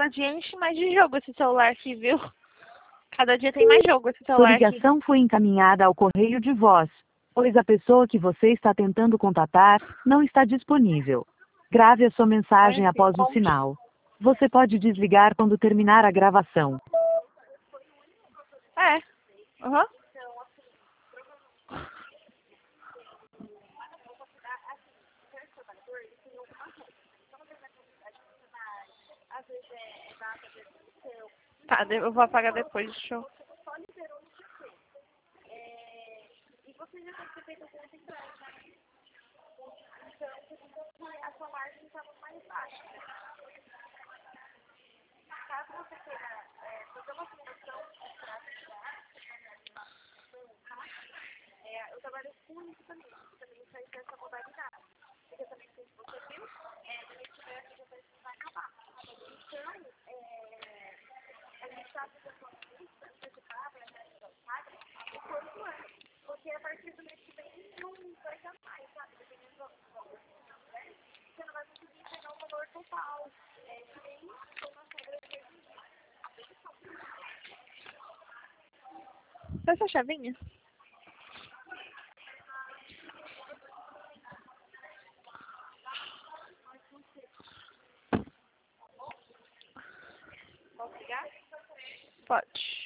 cada dia enche mais de jogo esse celular aqui, viu? Cada dia tem mais jogo esse Sua celular aqui. ligação foi encaminhada ao correio de voz, pois a pessoa que você está tentando contatar não está disponível. Grave a sua mensagem após o sinal. Você pode desligar quando terminar a gravação. É. Aham. Tá, eu vou apagar depois, deixa eu... Essa chavinha? Posso ligar? Pode.